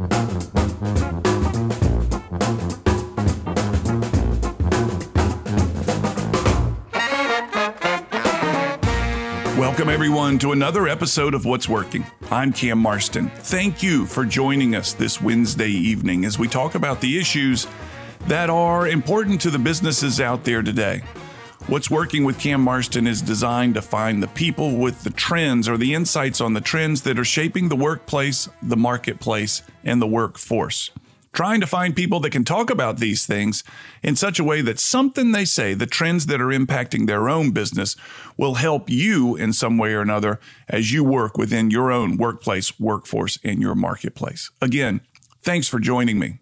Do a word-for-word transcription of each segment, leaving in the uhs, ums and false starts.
Welcome, everyone, to another episode of What's Working. I'm Cam Marston. Thank you for joining us this Wednesday evening as we talk about the issues that are important to the businesses out there today. What's Working with Cam Marston is designed to find the people with the trends or the insights on the trends that are shaping the workplace, the marketplace, and the workforce. Trying to find people that can talk about these things in such a way that something they say, the trends that are impacting their own business, will help you in some way or another as you work within your own workplace, workforce, and your marketplace. Again, thanks for joining me.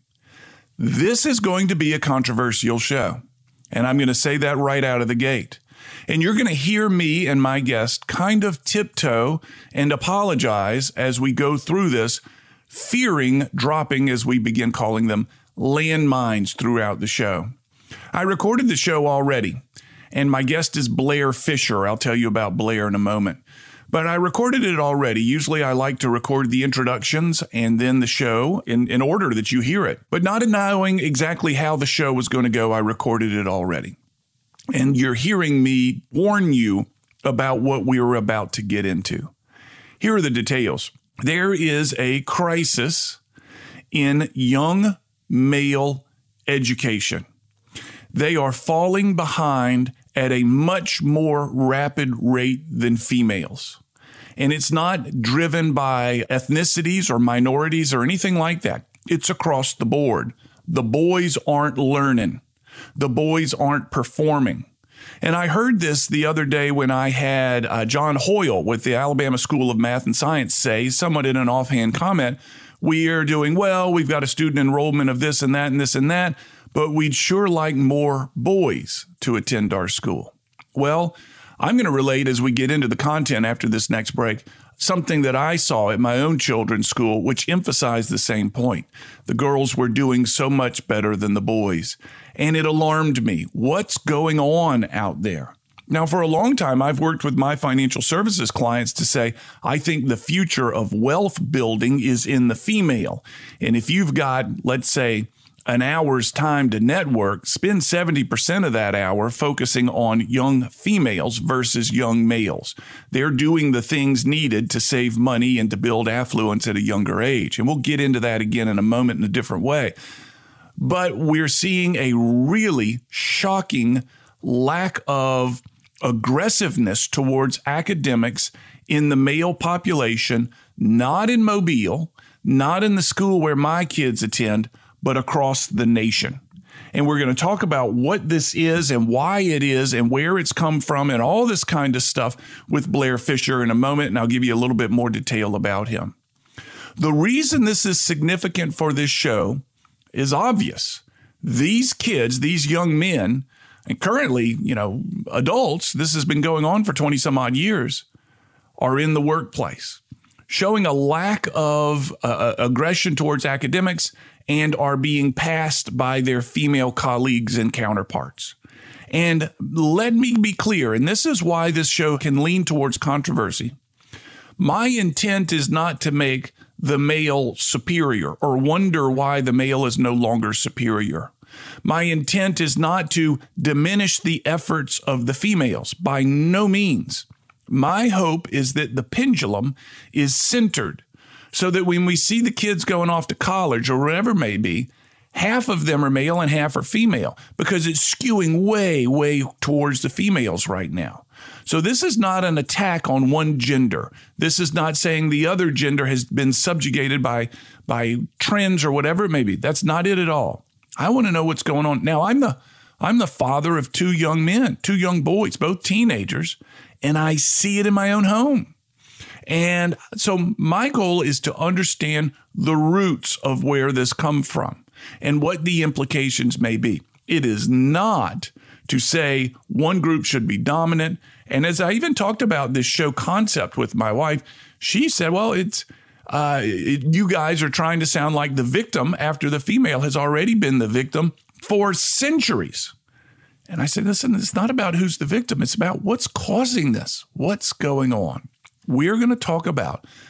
This is going to be a controversial show, and I'm going to say that right out of the gate. And you're going to hear me and my guest kind of tiptoe and apologize as we go through this, fearing dropping, as we begin calling them, landmines throughout the show. I recorded the show already, and my guest is Blair Fisher. I'll tell you about Blair in a moment. But I recorded it already. Usually I like to record the introductions and then the show in, in order that you hear it. But not knowing exactly how the show was going to go, I recorded it already. And you're hearing me warn you about what we are about to get into. Here are the details. There is a crisis in young male education. They are falling behind at a much more rapid rate than females. And it's not driven by ethnicities or minorities or anything like that. It's across the board. The boys aren't learning. The boys aren't performing. And I heard this the other day when I had uh, John Hoyle with the Alabama School of Math and Science say, somewhat in an offhand comment, we are doing well, we've got a student enrollment of this and that and this and that, but we'd sure like more boys to attend our school. Well, I'm going to relate as we get into the content after this next break, something that I saw at my own children's school, which emphasized the same point. The girls were doing so much better than the boys. And it alarmed me. What's going on out there? Now, for a long time, I've worked with my financial services clients to say, I think the future of wealth building is in the female. And if you've got, let's say, an hour's time to network, spend seventy percent of that hour focusing on young females versus young males. They're doing the things needed to save money and to build affluence at a younger age. And we'll get into that again in a moment in a different way. But we're seeing a really shocking lack of aggressiveness towards academics in the male population, not in Mobile, not in the school where my kids attend, but across the nation. And we're going to talk about what this is and why it is and where it's come from and all this kind of stuff with Blair Fisher in a moment, and I'll give you a little bit more detail about him. The reason this is significant for this show is obvious. These kids, these young men, and currently, you know, adults, this has been going on for twenty some odd years, are in the workplace, showing a lack of uh, aggression towards academics and are being passed by their female colleagues and counterparts. And let me be clear, and this is why this show can lean towards controversy. My intent is not to make the male superior or wonder why the male is no longer superior. My intent is not to diminish the efforts of the females, by no means. My hope is that the pendulum is centered so that when we see the kids going off to college or whatever it may be, half of them are male and half are female, because it's skewing way, way towards the females right now. So this is not an attack on one gender. This is not saying the other gender has been subjugated by, by trends or whatever it may be. That's not it at all. I want to know what's going on. Now, I'm the, I'm the father of two young men, two young boys, both teenagers, and I see it in my own home. And so my goal is to understand the roots of where this come from and what the implications may be. It is not to say one group should be dominant. And as I even talked about this show concept with my wife, she said, well, it's uh, it, you guys are trying to sound like the victim after the female has already been the victim for centuries. And I said, listen, it's not about who's the victim. It's about what's causing this. What's going on? We're going to talk about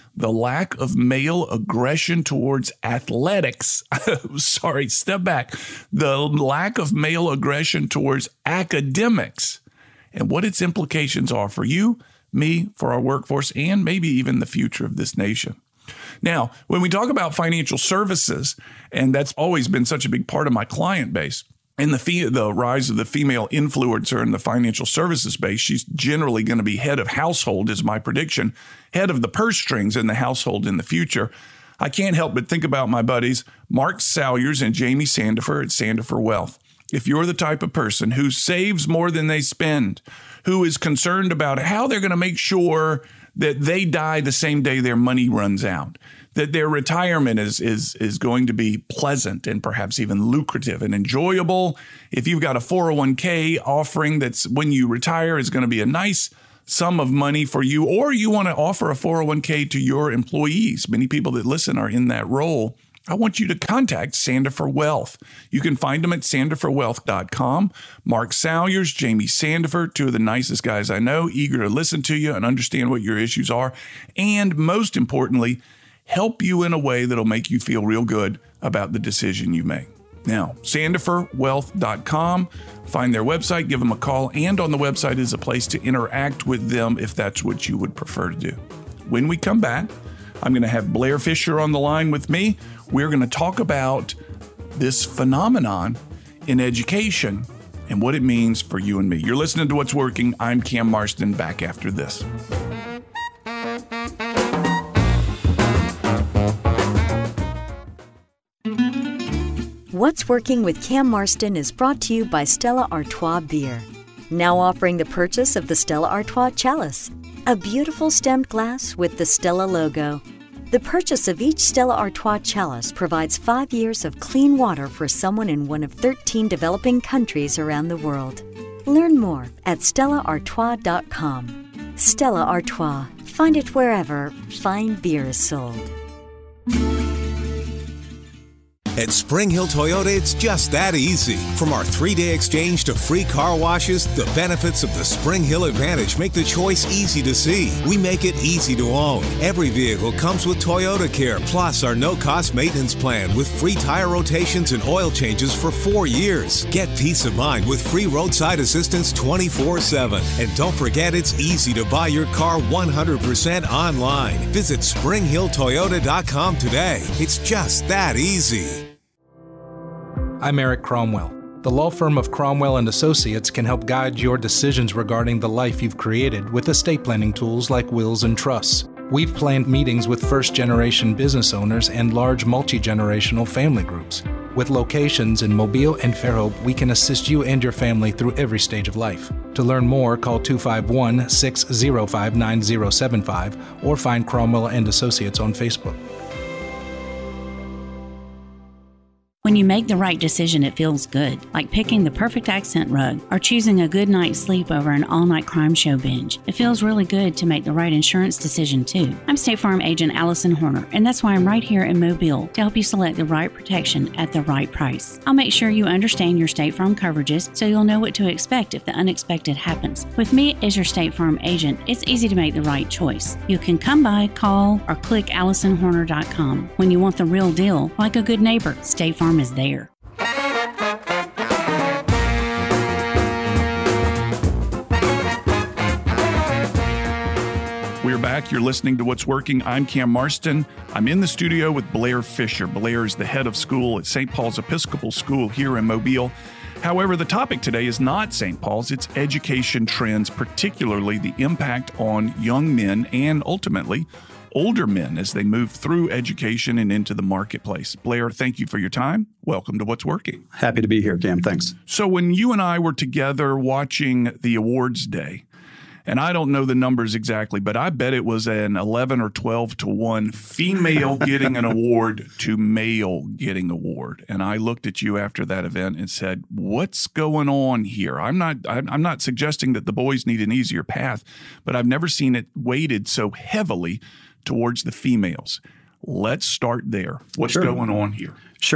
the lack of male aggression towards athletics. Sorry, step back. The lack of male aggression towards academics and what its implications are for you, me, for our workforce, and maybe even the future of this nation. Now, when we talk about financial services, and that's always been such a big part of my client base, and the fee, the rise of the female influencer in the financial services space, she's generally going to be head of household, is my prediction, head of the purse strings in the household in the future. I can't help but think about my buddies, Mark Salyers and Jamie Sandifer at Sandifer Wealth. If you're the type of person who saves more than they spend, who is concerned about how they're going to make sure that they die the same day their money runs out, that their retirement is is is going to be pleasant and perhaps even lucrative and enjoyable. If you've got a four oh one k offering that's when you retire is going to be a nice sum of money for you, or you want to offer a four oh one k to your employees. Many people that listen are in that role. I want you to contact Sandifer Wealth. You can find them at sandifer wealth dot com. Mark Salyers, Jamie Sandifer, two of the nicest guys I know, eager to listen to you and understand what your issues are. And most importantly, help you in a way that'll make you feel real good about the decision you make. Now, sandifer wealth dot com, find their website, give them a call, and on the website is a place to interact with them if that's what you would prefer to do. When we come back, I'm going to have Blair Fisher on the line with me. We're going to talk about this phenomenon in education and what it means for you and me. You're listening to What's Working. I'm Cam Marston, back after this. What's Working with Cam Marston is brought to you by Stella Artois Beer. Now offering the purchase of the Stella Artois Chalice, a beautiful stemmed glass with the Stella logo. The purchase of each Stella Artois Chalice provides five years of clean water for someone in one of thirteen developing countries around the world. Learn more at stella artois dot com. Stella Artois. Find it wherever fine beer is sold. At Spring Hill Toyota, it's just that easy. From our three-day exchange to free car washes, the benefits of the Spring Hill Advantage make the choice easy to see. We make it easy to own. Every vehicle comes with Toyota Care, plus our no-cost maintenance plan with free tire rotations and oil changes for four years. Get peace of mind with free roadside assistance twenty-four seven. And don't forget, it's easy to buy your car one hundred percent online. Visit spring hill toyota dot com today. It's just that easy. I'm Eric Cromwell. The law firm of Cromwell and Associates can help guide your decisions regarding the life you've created with estate planning tools like wills and trusts. We've planned meetings with first-generation business owners and large multi-generational family groups. With locations in Mobile and Fairhope, we can assist you and your family through every stage of life. To learn more, call two five one, six zero five, nine zero seven five or find Cromwell and Associates on Facebook. When you make the right decision, it feels good, like picking the perfect accent rug or choosing a good night's sleep over an all-night crime show binge. It feels really good to make the right insurance decision, too. I'm State Farm agent Allison Horner, and that's why I'm right here in Mobile to help you select the right protection at the right price. I'll make sure you understand your State Farm coverages so you'll know what to expect if the unexpected happens. With me as your State Farm agent, it's easy to make the right choice. You can come by, call, or click allison horner dot com. When you want the real deal, like a good neighbor, State Farm is there. We're back. You're listening to What's Working. I'm Cam Marston. I'm in the studio with Blair Fisher. Blair is the head of school at Saint Paul's Episcopal School here in Mobile. However, the topic today is not Saint Paul's, it's education trends, particularly the impact on young men and ultimately older men as they move through education and into the marketplace. Blair, thank you for your time. Welcome to What's Working. Happy to be here, Cam. Thanks. So when you and I were together watching the awards day, and I don't know the numbers exactly, but I bet it was an eleven or twelve to one female getting an award to male getting award. And I looked at you after that event and said, what's going on here? I'm not I'm not suggesting that the boys need an easier path, but I've never seen it weighted so heavily towards the females. Let's start there. What's Sure. going on here? Sure.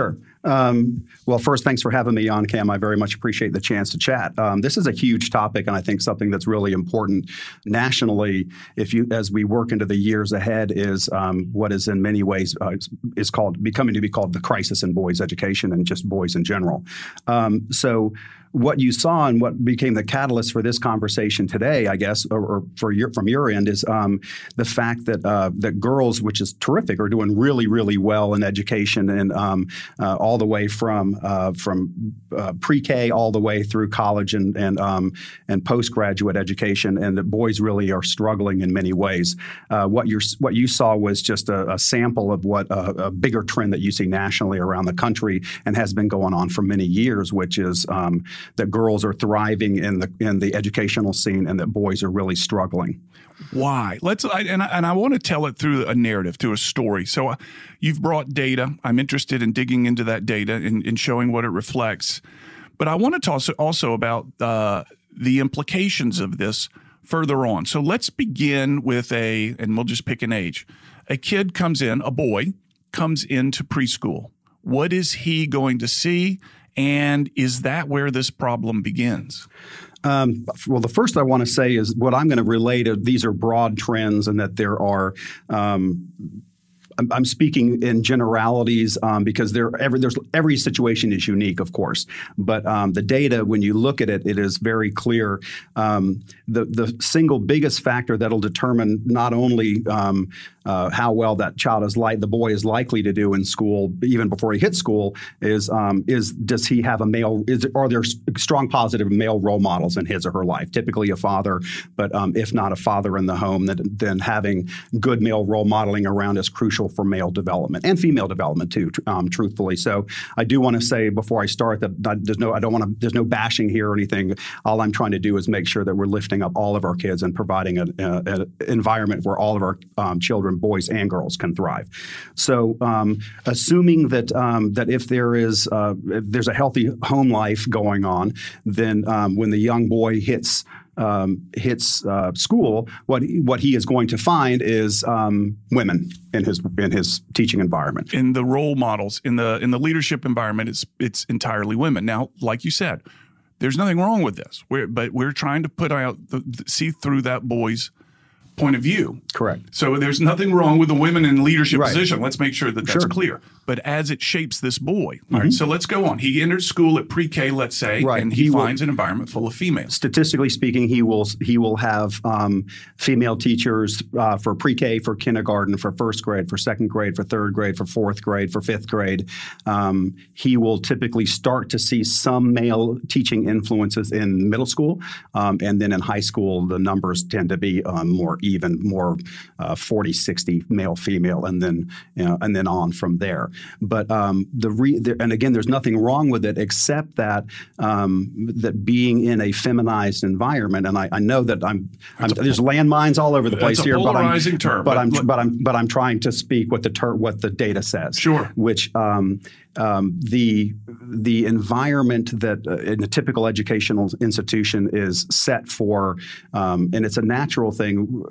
Um, well, first, thanks for having me on, Cam. I very much appreciate the chance to chat. Um, this is a huge topic, and I think something that's really important nationally, if you, as we work into the years ahead, is um, what is in many ways uh, is called becoming to be called the crisis in boys' education and just boys in general. Um, so. What you saw and what became the catalyst for this conversation today, I guess, or, or for your, from your end, is um, the fact that uh, that girls, which is terrific, are doing really, really well in education, and um, uh, all the way from uh, from uh, pre-K all the way through college and and um, and postgraduate education, and that boys really are struggling in many ways. Uh, what you what you saw was just a, a sample of what a, a bigger trend that you see nationally around the country and has been going on for many years, which is um, that girls are thriving in the in the educational scene and that boys are really struggling. Why? Let's I, and I, and I want to tell it through a narrative, through a story. So uh, you've brought data. I'm interested in digging into that data and, and showing what it reflects. But I want to talk also about uh, the implications of this further on. So let's begin with a, and we'll just pick an age. A kid comes in, a boy comes into preschool. What is he going to see? And is that where this problem begins? Um, well, the first I want to say is what I'm going to relate to, these are broad trends and that there are um, I'm, I'm speaking in generalities um, because there every there's every situation is unique, of course. But um, the data, when you look at it, it is very clear. Um, the the single biggest factor that'll determine not only um, uh, how well that child is like the boy is likely to do in school, even before he hits school, is um, is does he have a male? Is are there strong positive male role models in his or her life? Typically a father, but um, if not a father in the home, then, then having good male role modeling around is crucial for male development and female development too. Um, truthfully, so I do want to say before I start that, that there's no I don't want to there's no bashing here or anything. All I'm trying to do is make sure that we're lifting up all of our kids and providing an environment where all of our um, children, boys and girls, can thrive. So, um, assuming that um, that if there is uh, if there's a healthy home life going on, then um, when the young boy hits Um, hits uh, school, what he, what he is going to find is um, women in his in his teaching environment. In the role models, in the in the leadership environment, it's it's entirely women. Now, like you said, there's nothing wrong with this, we're, but we're trying to put out the, the, see through that boy's point of view. Correct. So there's nothing wrong with the women in leadership right. position. Let's make sure that that's sure. clear. But as it shapes this boy, mm-hmm. all right, so let's go on. He enters school at pre-K, let's say, right. and he, he finds will, an environment full of females. Statistically speaking, he will he will have um, female teachers uh, for pre-K, for kindergarten, for first grade, for second grade, for third grade, for fourth grade, for fifth grade. Um, he will typically start to see some male teaching influences in middle school, um, and then in high school, the numbers tend to be um, more even, more uh, forty sixty male female, and then you know, and then on from there. But um, the re- there, and again, there's nothing wrong with it except that um, that being in a feminized environment, and I, I know that I'm, I'm a, there's landmines all over the place that's a here, polarizing but I'm, term, but, but I'm let, but I'm but I'm trying to speak what the ter- what the data says. Sure. Which um, um, the the environment that uh, in a typical educational institution is set for, um, and it's a natural thing.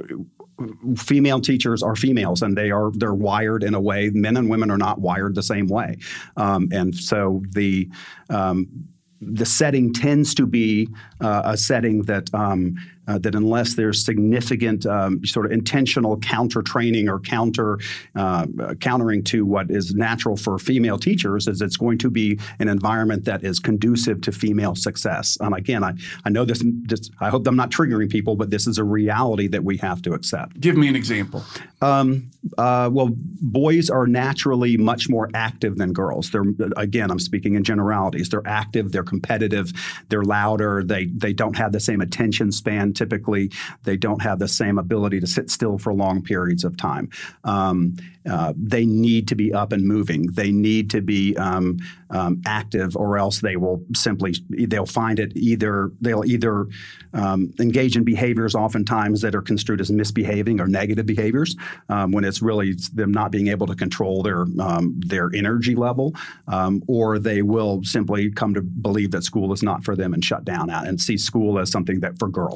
Female teachers are females, and they are they're wired in a way. Men and women are not wired the same way, um, and so the um, the setting tends to be uh, a setting that um, uh, that unless there's significant um, sort of intentional counter training or counter uh, countering to what is natural for female teachers, is it's going to be an environment that is conducive to female success. And again, I, I know this, this. I hope I'm not triggering people, but this is a reality that we have to accept. Give me an example. Um, uh, well, boys are naturally much more active than girls. They're again, I'm speaking in generalities. They're active. They're competitive. They're louder. They they don't have the same attention span. Typically, they don't have the same ability to sit still for long periods of time. Um, uh, they need to be up and moving. They need to be um, um, active, or else they will simply they'll find it either they'll either um, engage in behaviors oftentimes that are construed as misbehaving or negative behaviors, um, when it's really them not being able to control their um, their energy level, um, or they will simply come to believe that school is not for them and shut down and see school as something that for girls.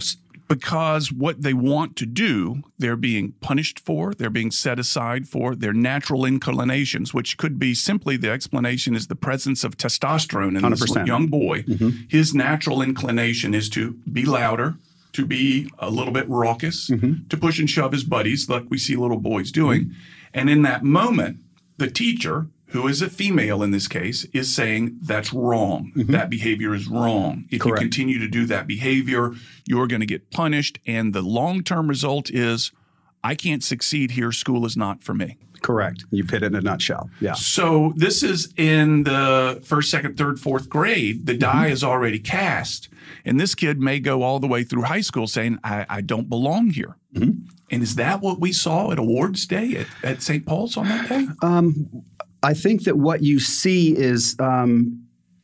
because what they want to do, they're being punished for, they're being set aside for their natural inclinations, which could be simply the explanation is the presence of testosterone in one hundred this percent. young boy. Mm-hmm. His natural inclination is to be louder, to be a little bit raucous, mm-hmm. to push and shove his buddies like we see little boys doing. Mm-hmm. And in that moment, the teacher, who is a female in this case, is saying that's wrong. Mm-hmm. That behavior is wrong. If Correct. you continue to do that behavior, you're going to get punished. And the long-term result is, I can't succeed here. School is not for me. Correct. You put it in a nutshell. Yeah. So this is in the first, second, third, fourth grade. The die mm-hmm. is already cast. And this kid may go all the way through high school saying, I, I don't belong here. Mm-hmm. And is that what we saw at Awards Day at, at Saint Paul's on that day? Um, I think that what you see is um,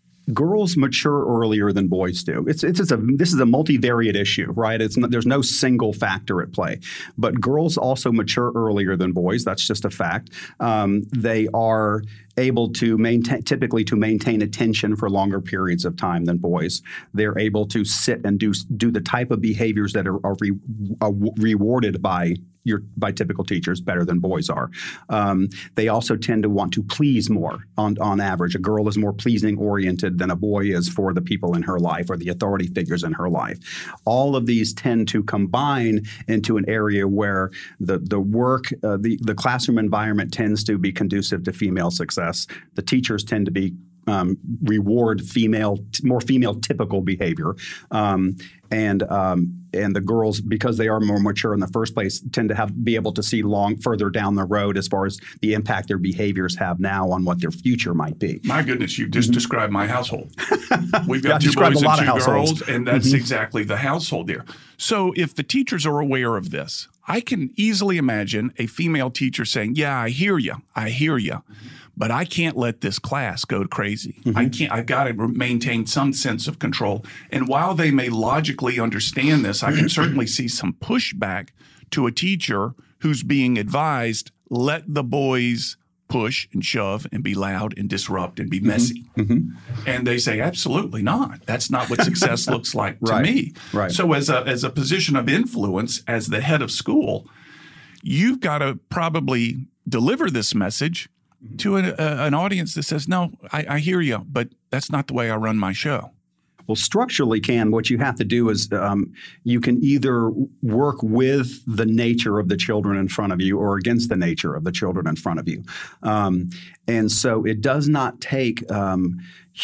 girls mature earlier than boys do. It's it's, it's a this is a multivariate issue, right? It's not, there's no single factor at play, but girls also mature earlier than boys. That's just a fact. Um, they are able to maintain, typically to maintain attention for longer periods of time than boys. They're able to sit and do do the type of behaviors that are, are, re, are rewarded by your by typical teachers better than boys are. Um, they also tend to want to please more on, on average. A girl is more pleasing oriented than a boy is for the people in her life or the authority figures in her life. All of these tend to combine into an area where the, the work, uh, the, the classroom environment tends to be conducive to female success. The teachers tend to be Um, reward female, more female typical behavior, um, and um, and the girls, because they are more mature in the first place, tend to have be able to see long further down the road as far as the impact their behaviors have now on what their future might be. My goodness, you've just mm-hmm. described my household. We've got yeah, two boys and two girls, households. and that's mm-hmm. exactly the household there. So if the teachers are aware of this, I can easily imagine a female teacher saying, "Yeah, I hear you, I hear you." But I can't let this class go crazy. Mm-hmm. I can't. I've got to maintain some sense of control. And while they may logically understand this, I can certainly see some pushback to a teacher who's being advised, let the boys push and shove and be loud and disrupt and be messy. Mm-hmm. And they say, absolutely not. That's not what success looks like to right. me. Right. So as a as a position of influence, as the head of school, you've got to probably deliver this message to an, uh, an audience that says, no, I, I hear you, but that's not the way I run my show. Well, structurally, Cam, what you have to do is um, you can either work with the nature of the children in front of you or against the nature of the children in front of you. Um, and so it does not take um,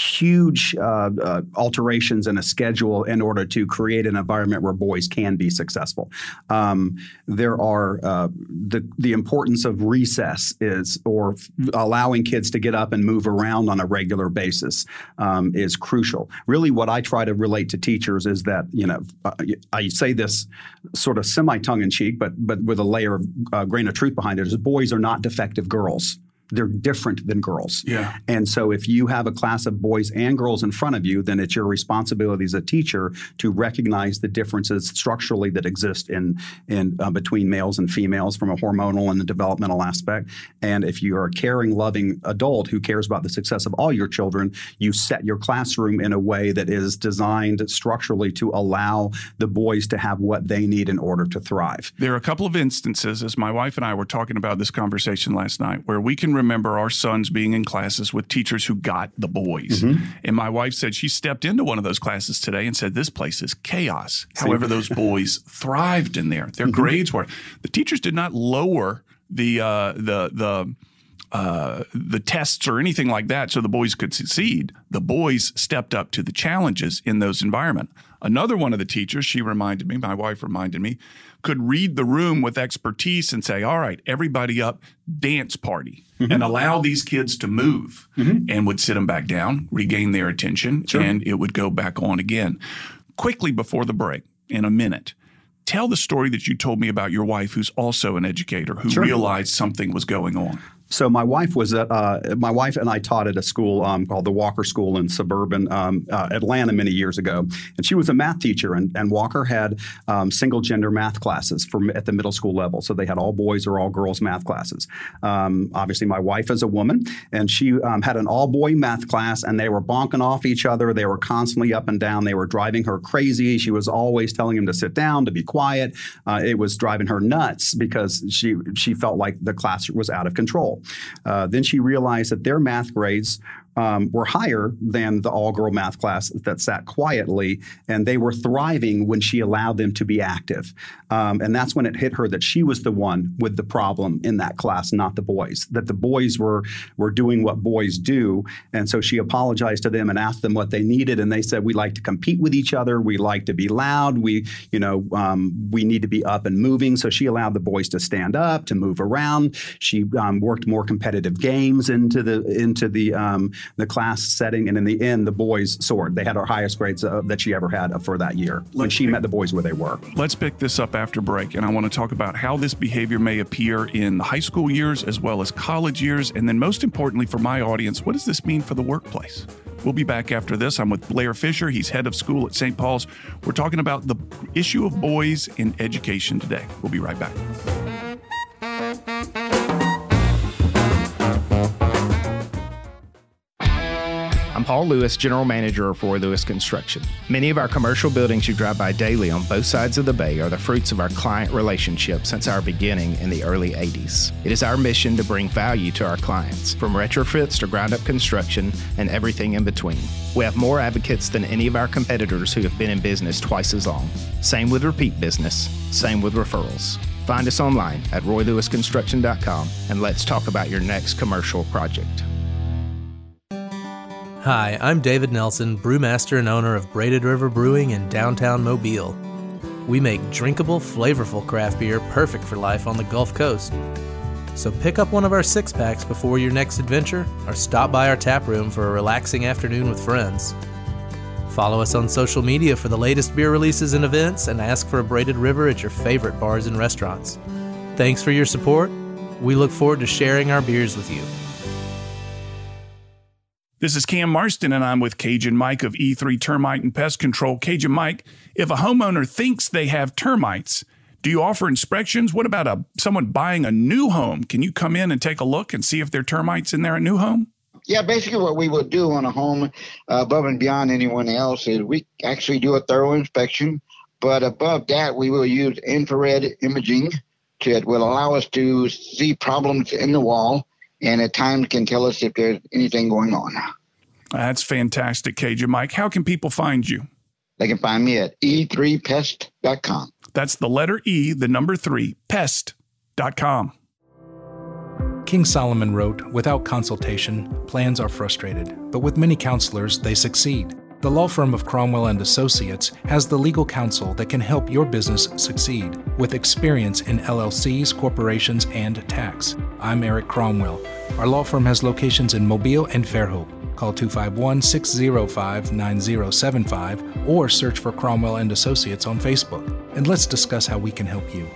huge uh, uh, alterations in a schedule in order to create an environment where boys can be successful. Um, there are uh, the the importance of recess is or f- allowing kids to get up and move around on a regular basis um, is crucial. Really, what I try to relate to teachers is that, you know, uh, I say this sort of semi-tongue-in-cheek, but but with a layer of uh, grain of truth behind it, is boys are not defective girls. They're different than girls. Yeah. And so if you have a class of boys and girls in front of you, then it's your responsibility as a teacher to recognize the differences structurally that exist in in uh, between males and females from a hormonal and a developmental aspect. And if you are a caring, loving adult who cares about the success of all your children, you set your classroom in a way that is designed structurally to allow the boys to have what they need in order to thrive. There are a couple of instances, as my wife and I were talking about this conversation last night, where we can remember our sons being in classes with teachers who got the boys. Mm-hmm. And my wife said she stepped into one of those classes today and said, this place is chaos. See? However, those boys thrived in there. Their mm-hmm. grades were. The teachers did not lower the uh, the the uh, the tests or anything like that so the boys could succeed. The boys stepped up to the challenges in those environments. Another one of the teachers, she reminded me, my wife reminded me, could read the room with expertise and say, all right, everybody up, dance party, mm-hmm. and allow these kids to move, mm-hmm. and would sit them back down, regain their attention, sure. and it would go back on again. Quickly before the break, in a minute, tell the story that you told me about your wife, who's also an educator, who sure. realized something was going on. So my wife was at uh, my wife and I taught at a school um, called the Walker School in suburban um, uh, Atlanta many years ago, and she was a math teacher. And, and Walker had um, single gender math classes for at the middle school level, so they had all boys or all girls math classes. Um, obviously, my wife is a woman, and she um, had an all boy math class, and they were bonking off each other. They were constantly up and down. They were driving her crazy. She was always telling him to sit down, to be quiet. Uh, it was driving her nuts because she she felt like the class was out of control. Uh, then she realized that their math grades um, were higher than the all-girl math class that sat quietly, and they were thriving when she allowed them to be active. Um, and that's when it hit her that she was the one with the problem in that class, not the boys, that the boys were were doing what boys do. And so she apologized to them and asked them what they needed, and they said, we like to compete with each other. We like to be loud. We, you know, um, we need to be up and moving. So she allowed the boys to stand up, to move around. She um, worked more competitive games into the into the um, the class setting, and in the end, the boys soared. They had our highest grades uh, that she ever had for that year when let's she pick, met the boys where they were. Let's pick this up after break, and I want to talk about how this behavior may appear in the high school years as well as college years, and then most importantly for my audience, what does this mean for the workplace? We'll be back after this. I'm with Blair Fisher. He's head of school at Saint Paul's. We're talking about the issue of boys in education today. We'll be right back. I'm Paul Lewis, General Manager of Roy Lewis Construction. Many of our commercial buildings you drive by daily on both sides of the bay are the fruits of our client relationship since our beginning in the early eighties. It is our mission to bring value to our clients, from retrofits to ground-up construction and everything in between. We have more advocates than any of our competitors who have been in business twice as long. Same with repeat business, same with referrals. Find us online at roy lewis construction dot com and let's talk about your next commercial project. Hi, I'm David Nelson, brewmaster and owner of Braided River Brewing in downtown Mobile. We make drinkable, flavorful craft beer perfect for life on the Gulf Coast. So pick up one of our six-packs before your next adventure, or stop by our tap room for a relaxing afternoon with friends. Follow us on social media for the latest beer releases and events, and ask for a Braided River at your favorite bars and restaurants. Thanks for your support. We look forward to sharing our beers with you. This is Cam Marston, and I'm with Cajun Mike of E three Termite and Pest Control. Cajun Mike, if a homeowner thinks they have termites, do you offer inspections? What about a someone buying a new home? Can you come in and take a look and see if there are termites in their new home? Yeah, basically what we would do on a home, uh, above and beyond anyone else, is we actually do a thorough inspection. But above that, we will use infrared imaging that will allow us to see problems in the wall, and at times can tell us if there's anything going on. That's fantastic, Cajun Mike. How can people find you? They can find me at e three pest dot com. That's the letter E, the number three, pest dot com. King Solomon wrote, "Without consultation, plans are frustrated, but with many counselors, they succeed." The law firm of Cromwell and Associates has the legal counsel that can help your business succeed, with experience in L L Cs, corporations, and tax. I'm Eric Cromwell. Our law firm has locations in Mobile and Fairhope. Call two five one, six zero five, nine zero seven five or search for Cromwell and Associates on Facebook, and let's discuss how we can help you.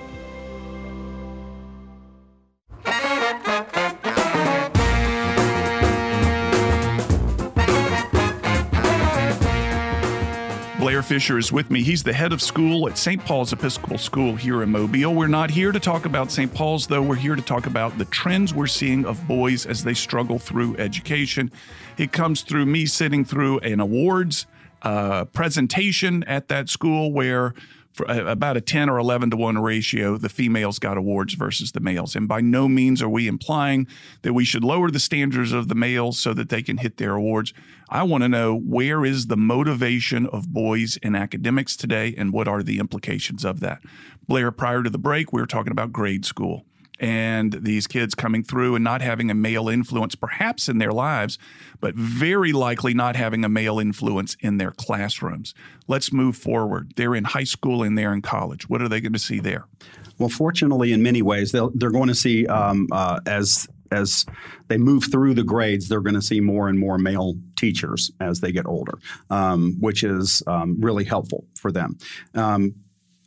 Blair Fisher is with me. He's the head of school at Saint Paul's Episcopal School here in Mobile. We're not here to talk about Saint Paul's, though. We're here to talk about the trends we're seeing of boys as they struggle through education. It comes through me sitting through an awards uh, presentation at that school where for about a ten or eleven to one ratio, the females got awards versus the males. And by no means are we implying that we should lower the standards of the males so that they can hit their awards. I want to know, where is the motivation of boys in academics today, and what are the implications of that? Blair, prior to the break, we were talking about grade school and these kids coming through and not having a male influence perhaps in their lives, but very likely not having a male influence in their classrooms. Let's move forward. They're in high school and they're in college. What are they going to see there? Well, fortunately, in many ways, they'll, they're going to see um, uh, as as they move through the grades, they're going to see more and more male teachers as they get older, um, which is um, really helpful for them. Um,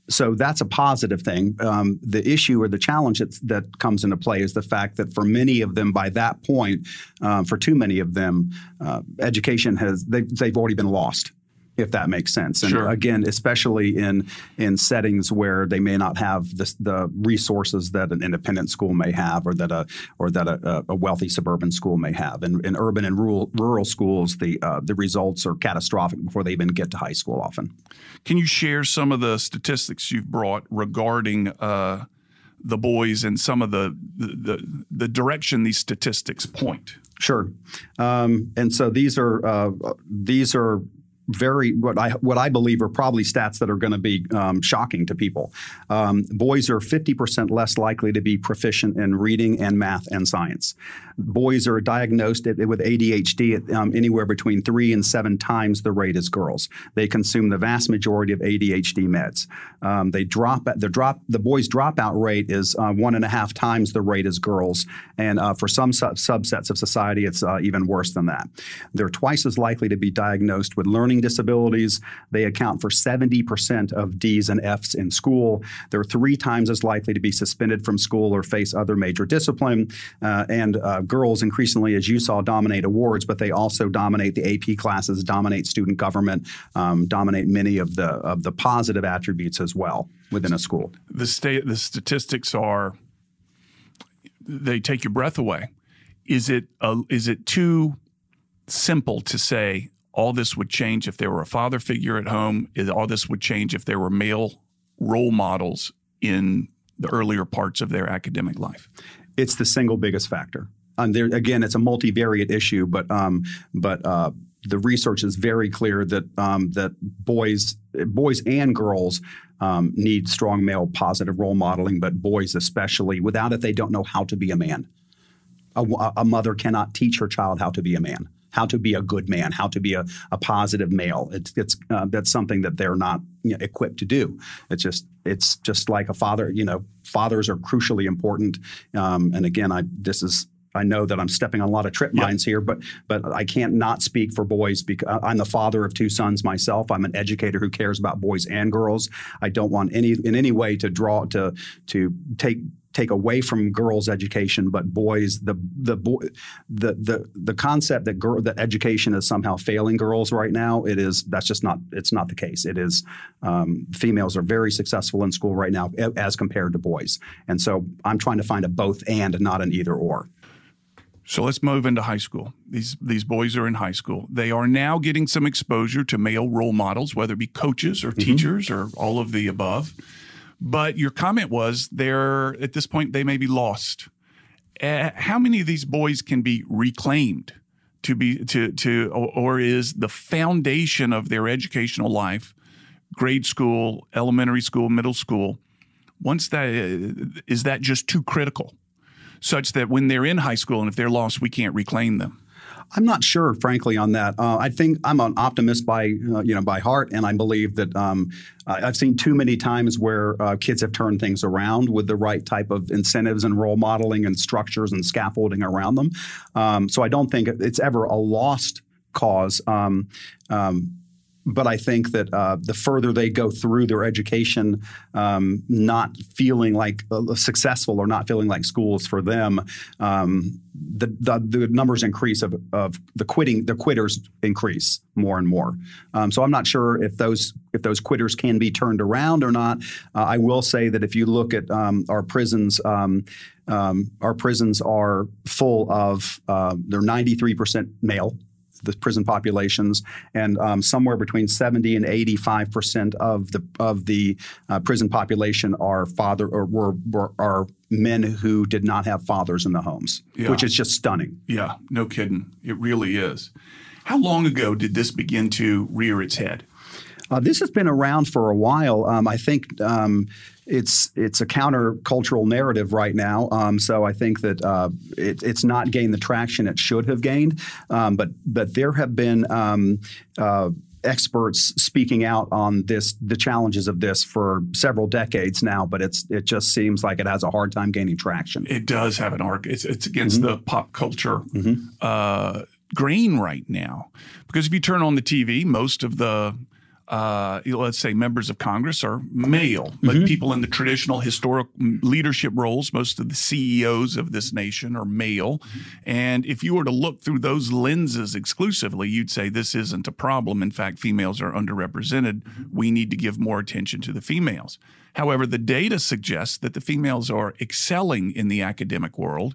so that's a positive thing. Um, the issue or the challenge that's, that comes into play is the fact that for many of them, by that point, um, for too many of them, uh, education has they've, they've already been lost, if that makes sense. And sure. again, especially in in settings where they may not have the, the resources that an independent school may have, or that a or that a, a wealthy suburban school may have. In, in urban and rural rural schools, the uh, the results are catastrophic before they even get to high school often. Can you share some of the statistics you've brought regarding uh, the boys and some of the, the the direction these statistics point? Sure. Um, and so these are uh, these are. Very what I what I believe are probably stats that are going to be um, shocking to people. Um, boys are fifty percent less likely to be proficient in reading and math and science. Boys are diagnosed with A D H D at um, anywhere between three and seven times the rate as girls. They consume the vast majority of A D H D meds. Um, they drop the drop the boys' dropout rate is uh, one and a half times the rate as girls, and uh, for some sub- subsets of society, it's uh, even worse than that. They're twice as likely to be diagnosed with learning disabilities. They account for seventy percent of D's and F's in school. They're three times as likely to be suspended from school or face other major discipline. Uh, and uh, girls increasingly, as you saw, dominate awards, but they also dominate the A P classes, dominate student government, um, dominate many of the of the positive attributes as well within a school. The state, the statistics are, they take your breath away. Is it a, is it too simple to say all this would change if there were a father figure at home? Is all this would change if there were male role models in the earlier parts of their academic life? It's the single biggest factor. And there, again, it's a multivariate issue, but um, but uh, the research is very clear that um, that boys boys and girls um, need strong male positive role modeling, but boys especially. Without it, they don't know how to be a man. A, a mother cannot teach her child how to be a man, how to be a good man, how to be a, a positive male. It's it's uh, that's something that they're not you know, equipped to do. It's just it's just like a father. You know, fathers are crucially important. Um, and again, I this is. I know that I'm stepping on a lot of trip mines yep. here, but but I can't not speak for boys because I'm the father of two sons myself. I'm an educator who cares about boys and girls. I don't want any in any way to draw to to take take away from girls' education, but boys the the boy the the the concept that girl that education is somehow failing girls right now. It is that's just not it's not the case. It is um, females are very successful in school right now as compared to boys, and so I'm trying to find a both and not an either or. So let's move into high school. These these boys are in high school. They are now getting some exposure to male role models, whether it be coaches or mm-hmm. teachers or all of the above. But your comment was they're at this point they may be lost. Uh, how many of these boys can be reclaimed to be to to or, or is the foundation of their educational life, grade school, elementary school, middle school, once that is that just too critical? Such that when they're in high school and if they're lost, we can't reclaim them? I'm not sure, frankly, on that. Uh, I think I'm an optimist by uh, you know by heart, and I believe that um, I've seen too many times where uh, kids have turned things around with the right type of incentives and role modeling and structures and scaffolding around them. Um, so I don't think it's ever a lost cause. Um, um, But I think that uh, the further they go through their education, um, not feeling like uh, successful or not feeling like school is for them, um, the, the the numbers increase of, of the quitting, the quitters increase more and more. Um, so I'm not sure if those if those quitters can be turned around or not. Uh, I will say that if you look at um, our prisons. Um, um, our prisons are full of uh, they're ninety-three percent male. The prison populations, and um, somewhere between seventy and eighty-five percent of the of the uh, prison population are father or were, were are men who did not have fathers in the homes, yeah. which is just stunning. Yeah, no kidding. It really is. How long ago did this begin to rear its head? Uh, this has been around for a while. Um, I think um, it's it's a countercultural narrative right now. Um, so I think that uh, it, it's not gained the traction it should have gained. Um, but but there have been um, uh, experts speaking out on this, the challenges of this for several decades now. But it's it just seems like it has a hard time gaining traction. It does have an arc. It's it's against mm-hmm. the pop culture mm-hmm. uh, grain right now, because if you turn on the T V, most of the uh, let's say members of Congress are male, but Mm-hmm. people in the traditional historic leadership roles, most of the C E Os of this nation are male. And if you were to look through those lenses exclusively, you'd say this isn't a problem. In fact, females are underrepresented. We need to give more attention to the females. However, the data suggests that the females are excelling in the academic world.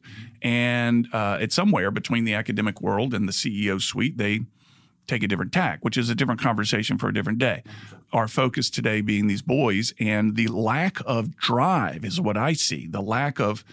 And uh, it's somewhere between the academic world and the C E O suite, they take a different tack, which is a different conversation for a different day. Our focus today being these boys, and the lack of drive is what I see, the lack of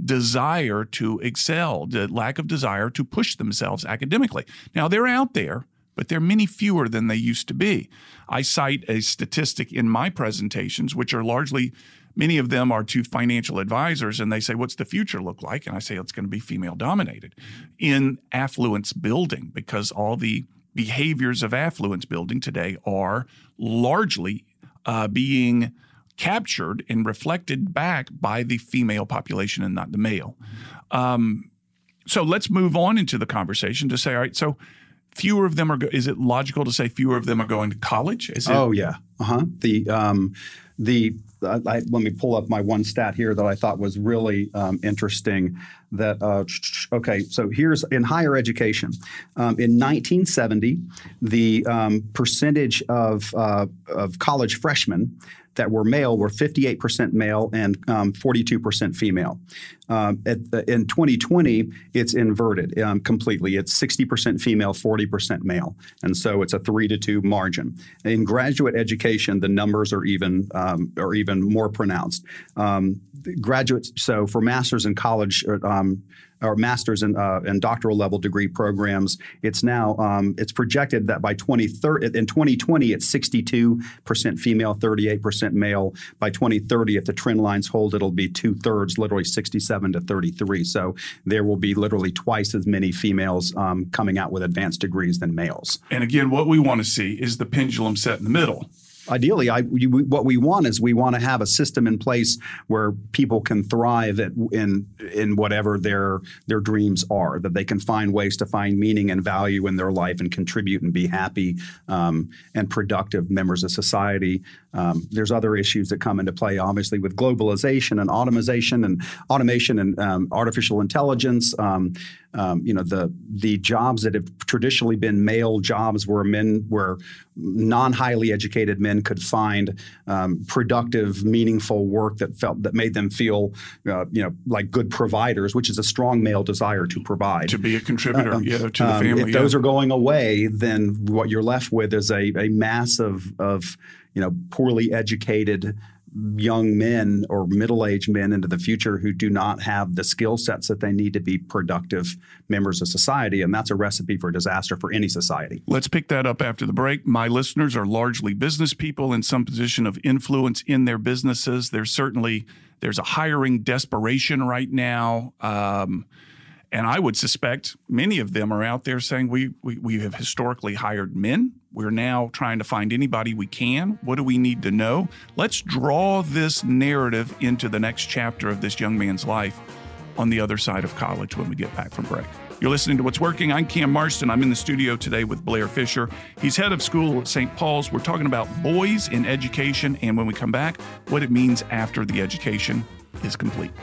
desire to excel, the lack of desire to push themselves academically. Now, they're out there, but they're many fewer than they used to be. I cite a statistic in my presentations, which are largely, many of them are to financial advisors, and they say, what's the future look like? And I say, it's going to be female dominated in affluence building, because all the behaviors of affluence building today are largely uh, being captured and reflected back by the female population and not the male. Um, so let's move on into the conversation to say, all right, so fewer of them are, go- is it logical to say fewer of them are going to college? Is it- Oh, yeah. Uh-huh. The, um, the, I, I, let me pull up my one stat here that I thought was really um, interesting. That uh, okay, so here's in higher education. Um, in nineteen seventy, the um, percentage of uh, of college freshmen that were male were fifty-eight percent male and um, forty-two percent female. Um, at, in twenty twenty, it's inverted um, completely. It's sixty percent female, forty percent male, and so it's a three to two margin. In graduate education, the numbers are even um, are even more pronounced. Um, graduates, so for masters in college. Um, or masters and uh, and doctoral level degree programs, it's now um, it's projected that by twenty thirty, in twenty twenty, it's sixty-two percent female, thirty-eight percent male. By twenty thirty, if the trend lines hold, it'll be two thirds, literally sixty-seven to thirty-three. So there will be literally twice as many females um, coming out with advanced degrees than males. And again, what we want to see is the pendulum set in the middle. Ideally, I, we, what we want is we want to have a system in place where people can thrive at, in in whatever their their dreams are, that they can find ways to find meaning and value in their life and contribute and be happy um, and productive members of society. Um, there's other issues that come into play, obviously, with globalization and automation and automation and um, artificial intelligence. Um, um, you know, the the jobs that have traditionally been male jobs where men where non-highly educated men could find um, productive, meaningful work that felt that made them feel, uh, you know, like good providers, which is a strong male desire to provide, to be a contributor, uh, yeah, to the um, family. If those yeah. are going away, then what you're left with is a, a mass of, of, you know, poorly educated young men or middle-aged men into the future who do not have the skill sets that they need to be productive members of society, and that's a recipe for disaster for any society. Let's pick that up after the break. My listeners are largely business people in some position of influence in their businesses. There's certainly there's a hiring desperation right now. Um, And I would suspect many of them are out there saying, we, we we have historically hired men. We're now trying to find anybody we can. What do we need to know? Let's draw this narrative into the next chapter of this young man's life on the other side of college when we get back from break. You're listening to What's Working. I'm Cam Marston. I'm in the studio today with Blair Fisher. He's head of school at Saint Paul's. We're talking about boys in education, and when we come back, what it means after the education is complete.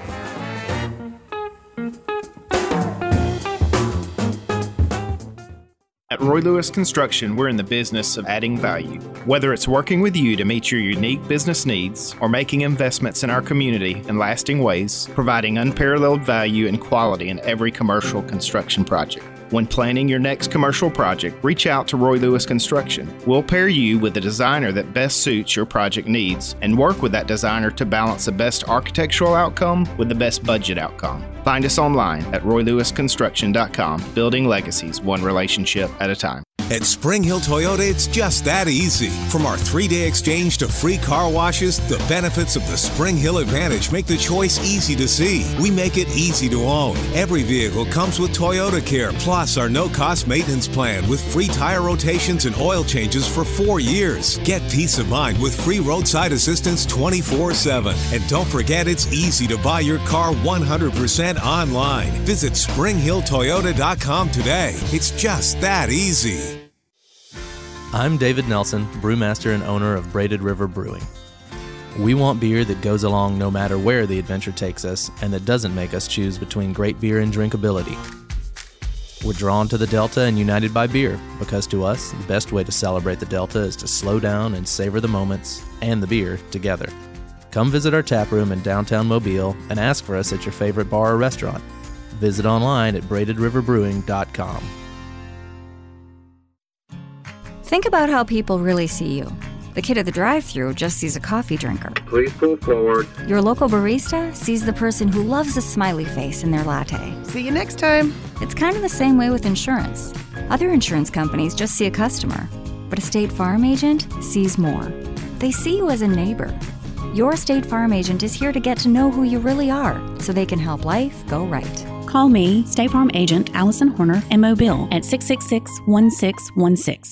At Roy Lewis Construction, we're in the business of adding value. Whether it's working with you to meet your unique business needs or making investments in our community in lasting ways, providing unparalleled value and quality in every commercial construction project. When planning your next commercial project, reach out to Roy Lewis Construction. We'll pair you with a designer that best suits your project needs and work with that designer to balance the best architectural outcome with the best budget outcome. Find us online at roy lewis construction dot com, building legacies one relationship at a time. At Spring Hill Toyota, it's just that easy. From our three-day exchange to free car washes, the benefits of the Spring Hill Advantage make the choice easy to see. We make it easy to own. Every vehicle comes with Toyota Care, plus our no-cost maintenance plan with free tire rotations and oil changes for four years. Get peace of mind with free roadside assistance twenty-four seven. And don't forget, it's easy to buy your car one hundred percent online. Visit spring hill toyota dot com today. It's just that easy. I'm David Nelson, brewmaster and owner of Braided River Brewing. We want beer that goes along no matter where the adventure takes us and that doesn't make us choose between great beer and drinkability. We're drawn to the Delta and united by beer because to us, the best way to celebrate the Delta is to slow down and savor the moments and the beer together. Come visit our tap room in downtown Mobile and ask for us at your favorite bar or restaurant. Visit online at braided river brewing dot com. Think about how people really see you. The kid at the drive-thru just sees a coffee drinker. Please pull forward. Your local barista sees the person who loves a smiley face in their latte. See you next time. It's kind of the same way with insurance. Other insurance companies just see a customer, but a State Farm agent sees more. They see you as a neighbor. Your State Farm agent is here to get to know who you really are so they can help life go right. Call me, State Farm agent Allison Horner, in Mobile at six six six, one six one six.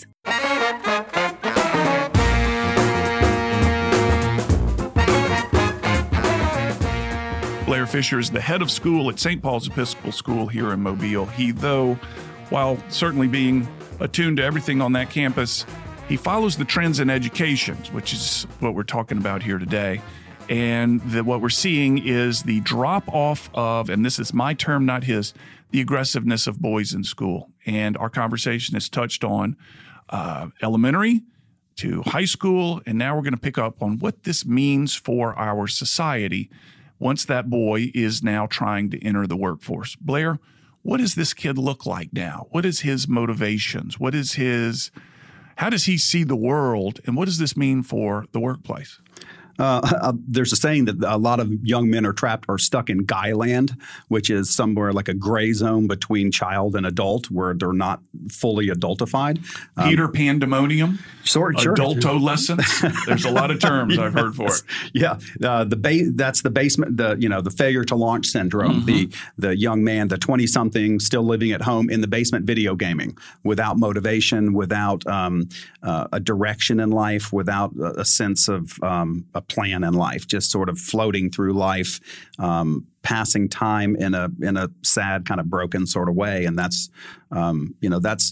Blair Fisher is the head of school at Saint Paul's Episcopal School here in Mobile. He, though, while certainly being attuned to everything on that campus, he follows the trends in education, which is what we're talking about here today. And the, what we're seeing is the drop-off of, and this is my term, not his, the aggressiveness of boys in school. And our conversation has touched on uh, elementary to high school, and now we're going to pick up on what this means for our society once that boy is now trying to enter the workforce. Blair, what does this kid look like now? What is his motivations? What is his, how does he see the world? And what does this mean for the workplace? Uh, uh, there's a saying that a lot of young men are trapped or stuck in guy land, which is somewhere like a gray zone between child and adult where they're not fully adultified. Um, Peter Pandemonium, sure, sure. Adultolescence. There's a lot of terms yes. I've heard for it. Yeah, uh, the ba- that's the basement, the you know the failure to launch syndrome. Mm-hmm. The the young man, the twenty-something, still living at home in the basement, video gaming, without motivation, without um, uh, a direction in life, without a, a sense of um, a plan in life, just sort of floating through life, um, passing time in a in a sad, kind of broken sort of way. And that's, um, you know, that's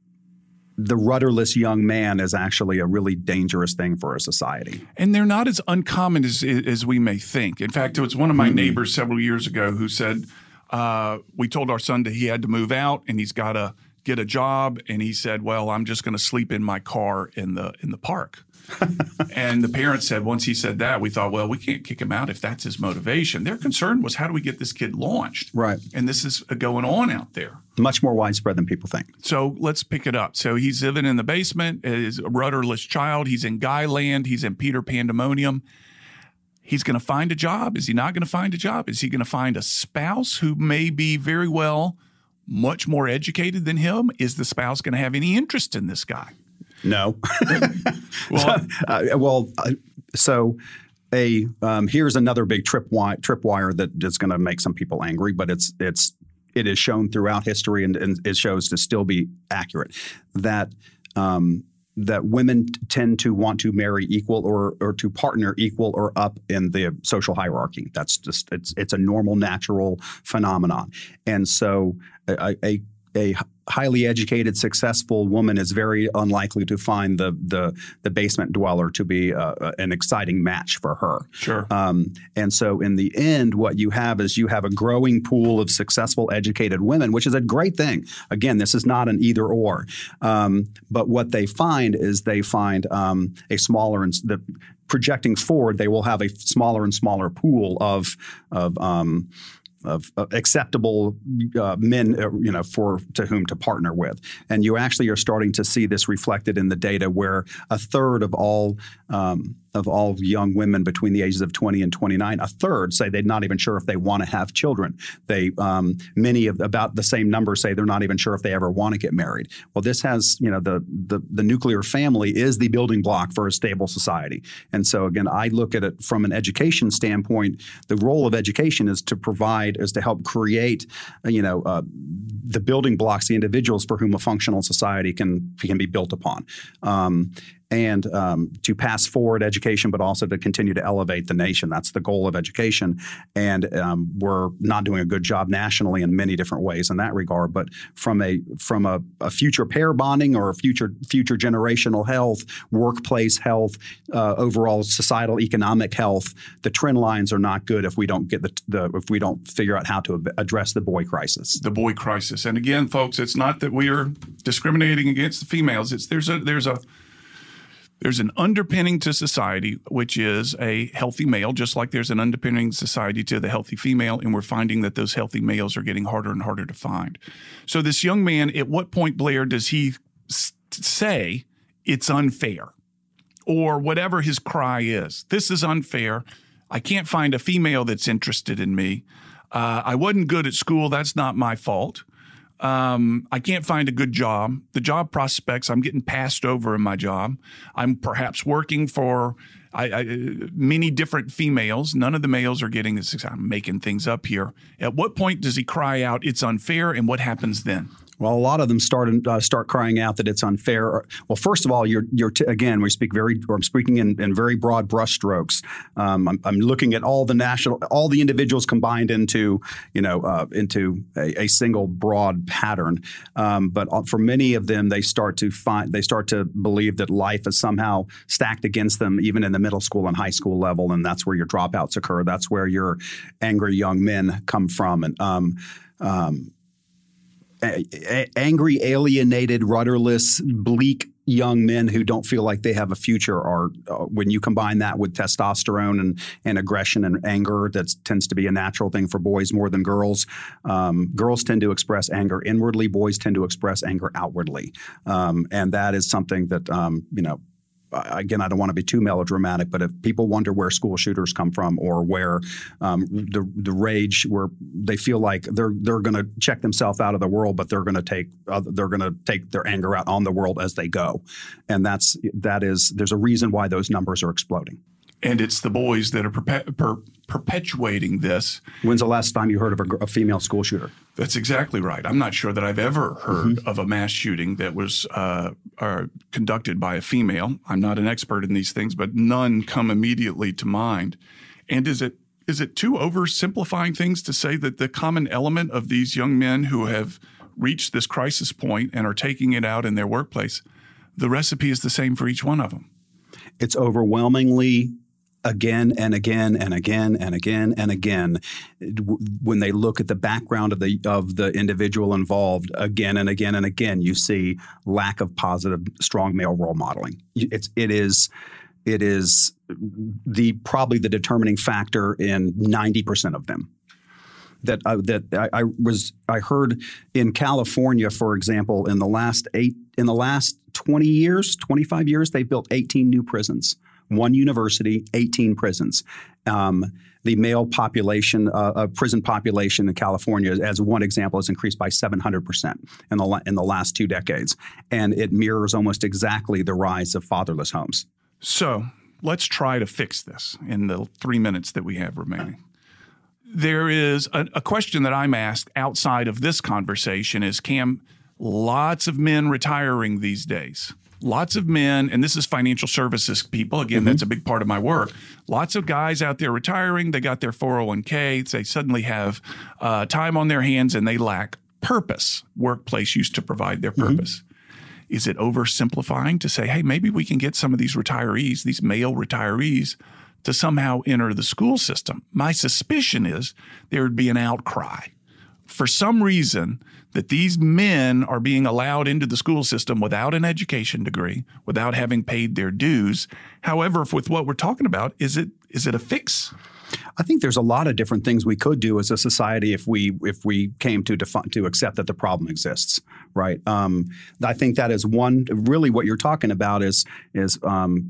the rudderless young man is actually a really dangerous thing for a society. And they're not as uncommon as as we may think. In fact, it was one of my mm-hmm. neighbors several years ago who said, uh, we told our son that he had to move out and he's got to get a job. And he said, well, I'm just going to sleep in my car in the in the park. And the parents said, once he said that, we thought, well, we can't kick him out if that's his motivation. Their concern was, how do we get this kid launched? Right. And this is going on out there. Much more widespread than people think. So let's pick it up. So he's living in the basement, is a rudderless child. He's in guy land. He's in Peter Pandemonium. He's going to find a job. Is he not going to find a job? Is he going to find a spouse who may be very well much more educated than him? Is the spouse going to have any interest in this guy? No. well, uh, well, uh, so a um, here's another big tripwire, tripwire that is going to make some people angry, but it's it's it is shown throughout history and, and it shows to still be accurate that um, that women tend to want to marry equal or or to partner equal or up in the social hierarchy. That's just it's it's a normal, natural phenomenon, and so a, a, a highly educated, successful woman is very unlikely to find the the, the basement dweller to be uh, an exciting match for her. Sure. Um, and so in the end, what you have is you have a growing pool of successful, educated women, which is a great thing. Again, this is not an either or. Um, but what they find is they find um, a smaller and the projecting forward, they will have a smaller and smaller pool of of um, of uh, acceptable uh, men, uh, you know, for to whom to partner with. And you actually are starting to see this reflected in the data where a third of all um, of all young women between the ages of twenty and twenty-nine, a third say they're not even sure if they want to have children. They um, many of about the same number say they're not even sure if they ever want to get married. Well, this has, you know, the the the nuclear family is the building block for a stable society. And so again, I look at it from an education standpoint. The role of education is to provide, is to help create, you know, uh, the building blocks, the individuals for whom a functional society can can be built upon. Um, and um, to pass forward education, but also to continue to elevate the nation. That's the goal of education. And um, we're not doing a good job nationally in many different ways in that regard. But from a from a, a future pair bonding or a future future generational health, workplace health, uh, overall societal economic health, the trend lines are not good if we don't get the, the if we don't figure out how to address the boy crisis. The boy crisis. And again, folks, it's not that we are discriminating against the females. It's there's a there's a There's an underpinning to society, which is a healthy male, just like there's an underpinning society to the healthy female, and we're finding that those healthy males are getting harder and harder to find. So this young man, at what point, Blair, does he s- say it's unfair? Or whatever his cry is. This is unfair. I can't find a female that's interested in me. Uh, I wasn't good at school. That's not my fault. Um, I can't find a good job. The job prospects, I'm getting passed over in my job. I'm perhaps working for I, I, many different females. None of the males are getting this. I'm making things up here. At what point does he cry out, it's unfair, and what happens then? Well, a lot of them start uh, start crying out that it's unfair. Well, first of all, you're you're t- again we speak very or I'm speaking in, in very broad brushstrokes. Um, I'm, I'm looking at all the national all the individuals combined into you know uh, into a, a single broad pattern. Um, but for many of them, they start to find they start to believe that life is somehow stacked against them, even in the middle school and high school level, and that's where your dropouts occur. That's where your angry young men come from, and um, um, A- a- angry, alienated, rudderless, bleak young men who don't feel like they have a future are, uh, when you combine that with testosterone and, and aggression and anger, that tends to be a natural thing for boys more than girls. Um, girls tend to express anger inwardly. Boys tend to express anger outwardly. Um, and that is something that, um, you know, again, I don't want to be too melodramatic, but if people wonder where school shooters come from or where um, the the rage, where they feel like they're they're going to check themselves out of the world, but they're going to take uh, they're going to take their anger out on the world as they go, and that's that is there's a reason why those numbers are exploding. And it's the boys that are perpe- per- perpetuating this. When's the last time you heard of a, a female school shooter? That's exactly right. I'm not sure that I've ever heard Mm-hmm. of a mass shooting that was uh, uh, conducted by a female. I'm not an expert in these things, but none come immediately to mind. And is it is it too oversimplifying things to say that the common element of these young men who have reached this crisis point and are taking it out in their workplace, the recipe is the same for each one of them? It's overwhelmingly again and again and again and again and again, when they look at the background of the of the individual involved, again and again and again, you see lack of positive, strong male role modeling. It's it is it is the probably the determining factor in ninety percent of them. That uh, that I, I was I heard in California, for example, in the last eight in the last twenty years, twenty-five years, they've built eighteen new prisons. One university, eighteen prisons. Um, the male population, uh, uh, prison population in California, as one example, has increased by seven hundred percent in the in the last two decades, and it mirrors almost exactly the rise of fatherless homes. So let's try to fix this in the three minutes that we have remaining. There is a, a question that I'm asked outside of this conversation is, Cam, lots of men retiring these days. Lots of men, and this is financial services people. Again, mm-hmm. That's a big part of my work. Lots of guys out there retiring. They got their four oh one k. They suddenly have uh, time on their hands and they lack purpose. Workplace used to provide their purpose. Mm-hmm. Is it oversimplifying to say, hey, maybe we can get some of these retirees, these male retirees, to somehow enter the school system? My suspicion is there would be an outcry. For some reason, that these men are being allowed into the school system without an education degree, without having paid their dues. However, with what we're talking about, is it is it a fix? I think there's a lot of different things we could do as a society if we if we came to defi- to accept that the problem exists, right? Um, I think that is one. Really, what you're talking about is is um,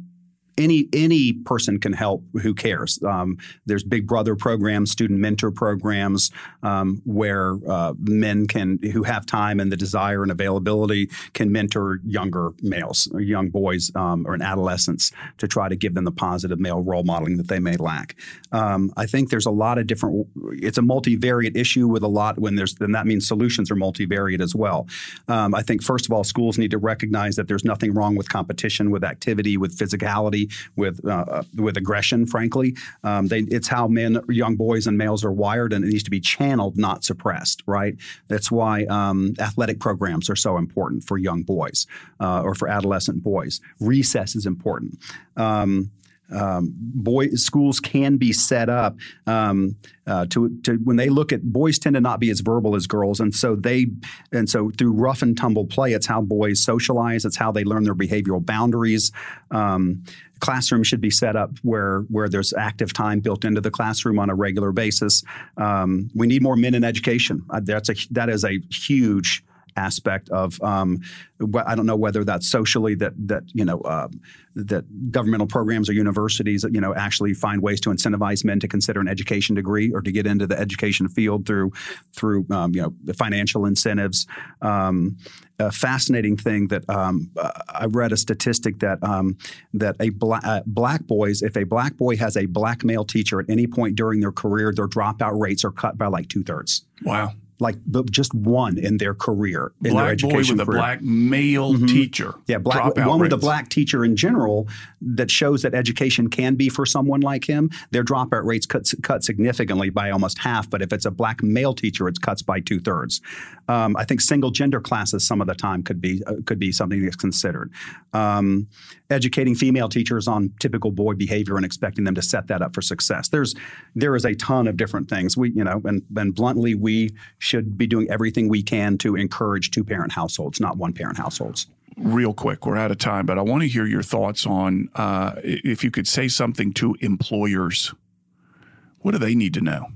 Any any person can help who cares. Um, there's Big Brother programs, student mentor programs, um, where uh, men can who have time and the desire and availability can mentor younger males, or young boys, um, or in adolescents to try to give them the positive male role modeling that they may lack. Um, I think there's a lot of different. It's a multivariate issue with a lot when there's. Then that means solutions are multivariate as well. Um, I think first of all, schools need to recognize that there's nothing wrong with competition, with activity, with physicality, with uh, with aggression, frankly. Um, they, it's how men, young boys and males are wired, and it needs to be channeled, not suppressed, right? That's why um, athletic programs are so important for young boys uh, or for adolescent boys. Recess is important. Um, Um, boy, schools can be set up um, uh, to, to when they look at boys tend to not be as verbal as girls, and so they and so through rough and tumble play, it's how boys socialize. It's how they learn their behavioral boundaries. Um, classrooms should be set up where where there's active time built into the classroom on a regular basis. Um, we need more men in education. Uh, that's a that is a huge aspect of um, I don't know whether that's socially that that you know uh, that governmental programs or universities you know actually find ways to incentivize men to consider an education degree or to get into the education field through through um, you know the financial incentives. Um, a fascinating thing that um, I read a statistic that um, that a black, uh, black boys if a black boy has a black male teacher at any point during their career, their dropout rates are cut by like two thirds. Wow. Like just one in their career, in black their education boy with career. a black male mm-hmm. teacher. Yeah, black, one rates. with a black teacher in general that shows that education can be for someone like him. Their dropout rates cut, cut significantly by almost half. But if it's a black male teacher, it cuts by two thirds. Um, I think single gender classes some of the time could be uh, could be something that's considered. Um, educating female teachers on typical boy behavior and expecting them to set that up for success. There's there is a ton of different things. We you know and, and bluntly we should be doing everything we can to encourage two parent households, not one parent households. Real quick, we're out of time, but I want to hear your thoughts on uh, if you could say something to employers. What do they need to know?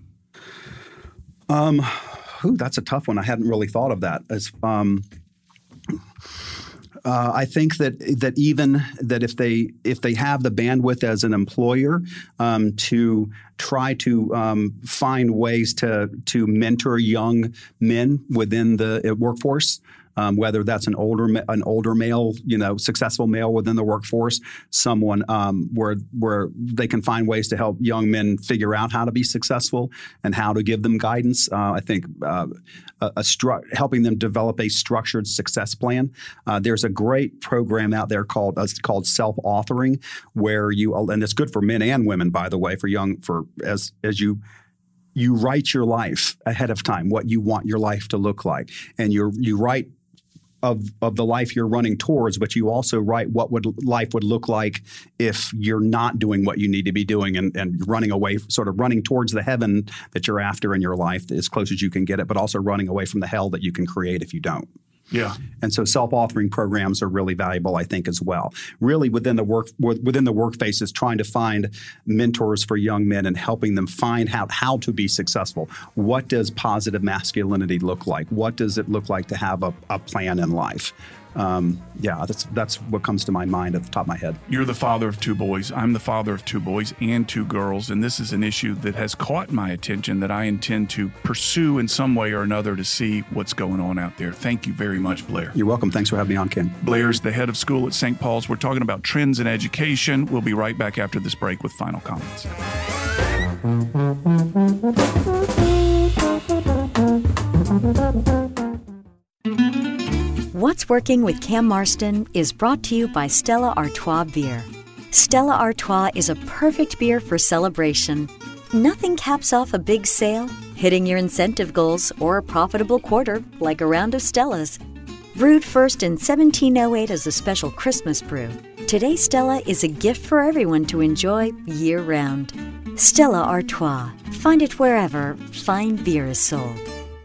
Um, ooh, that's a tough one. I hadn't really thought of that. As um, uh, I think that that even that if they if they have the bandwidth as an employer um, to try to um, find ways to to mentor young men within the workforce. Um, whether that's an older an older male, you know, successful male within the workforce, someone um, where where they can find ways to help young men figure out how to be successful and how to give them guidance. Uh, I think uh, a, a stru- helping them develop a structured success plan. Uh, there's a great program out there called uh, called self-authoring, where you and it's good for men and women, by the way, for young for as as you. You write your life ahead of time, what you want your life to look like, and you you write. Of, of the life you're running towards, but you also write what would life would look like if you're not doing what you need to be doing and, and running away, sort of running towards the heaven that you're after in your life as close as you can get it, but also running away from the hell that you can create if you don't. Yeah. And so self-authoring programs are really valuable, I think, as well. Really within the work within the work spaces, trying to find mentors for young men and helping them find out how to be successful. What does positive masculinity look like? What does it look like to have a, a plan in life? Um, yeah, that's that's what comes to my mind at the top of my head. You're the father of two boys. I'm the father of two boys and two girls, and this is an issue that has caught my attention that I intend to pursue in some way or another to see what's going on out there. Thank you very much, Blair. You're welcome. Thanks for having me on, Ken. Blair's the head of school at Saint Paul's. We're talking about trends in education. We'll be right back after this break with final comments. What's Working with Cam Marston is brought to you by Stella Artois Beer. Stella Artois is a perfect beer for celebration. Nothing caps off a big sale, hitting your incentive goals, or a profitable quarter like a round of Stella's. Brewed first in seventeen oh eight as a special Christmas brew, today Stella is a gift for everyone to enjoy year-round. Stella Artois. Find it wherever fine beer is sold.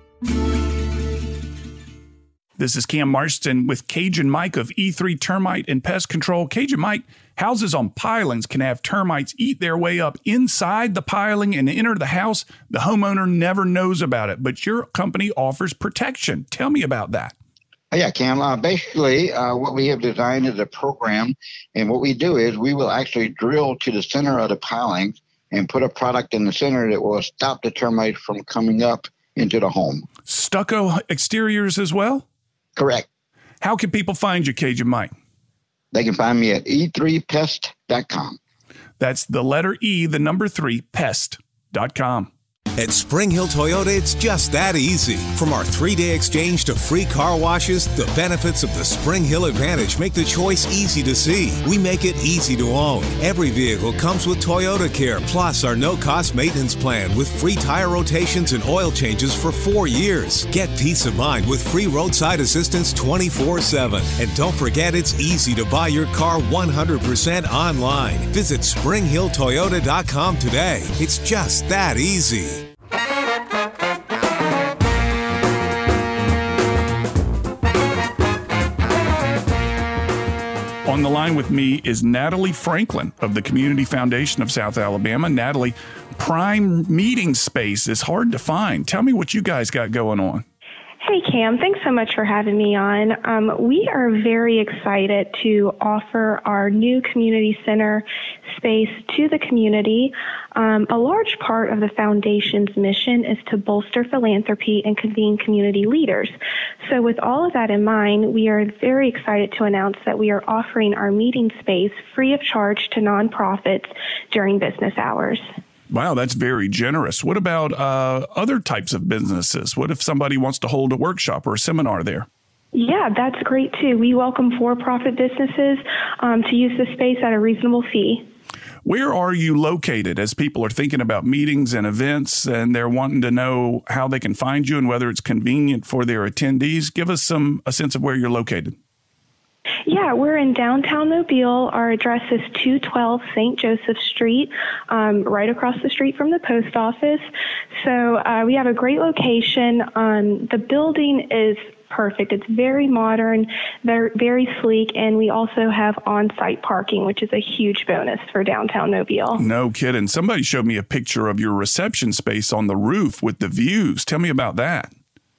This is Cam Marston with Cajun Mike of E three Termite and Pest Control. Cajun Mike, houses on pilings can have termites eat their way up inside the piling and enter the house. The homeowner never knows about it, but your company offers protection. Tell me about that. Yeah, Cam. Uh, basically, uh, what we have designed is a program, and what we do is we will actually drill to the center of the pilings and put a product in the center that will stop the termites from coming up into the home. Stucco exteriors as well? Correct. How can people find you, Cajun Mike? They can find me at e three pest dot com. That's the letter E, the number three, pest dot com. At Spring Hill Toyota, it's just that easy. From our three-day exchange to free car washes, the benefits of the Spring Hill Advantage make the choice easy to see. We make it easy to own. Every vehicle comes with Toyota Care, plus our no-cost maintenance plan with free tire rotations and oil changes for four years. Get peace of mind with free roadside assistance twenty-four seven. And don't forget, it's easy to buy your car one hundred percent online. Visit spring hill toyota dot com today. It's just that easy. On the line with me is Natalie Franklin of the Community Foundation of South Alabama. Natalie, prime meeting space is hard to find. Tell me what you guys got going on. Hey, Cam. Thanks so much for having me on. Um, we are very excited to offer our new community center space to the community. Um, a large part of the foundation's mission is to bolster philanthropy and convene community leaders. So with all of that in mind, we are very excited to announce that we are offering our meeting space free of charge to nonprofits during business hours. Wow, that's very generous. What about uh, other types of businesses? What if somebody wants to hold a workshop or a seminar there? Yeah, that's great too. We welcome for-profit businesses um, to use the space at a reasonable fee. Where are you located as people are thinking about meetings and events and they're wanting to know how they can find you and whether it's convenient for their attendees? Give us some a sense of where you're located. Yeah, we're in downtown Mobile. Our address is two twelve Saint Joseph Street, um, right across the street from the post office. So uh, we have a great location. Um, the building is perfect. It's very modern, very, very sleek, and we also have on-site parking, which is a huge bonus for downtown Mobile. No kidding. Somebody showed me a picture of your reception space on the roof with the views. Tell me about that.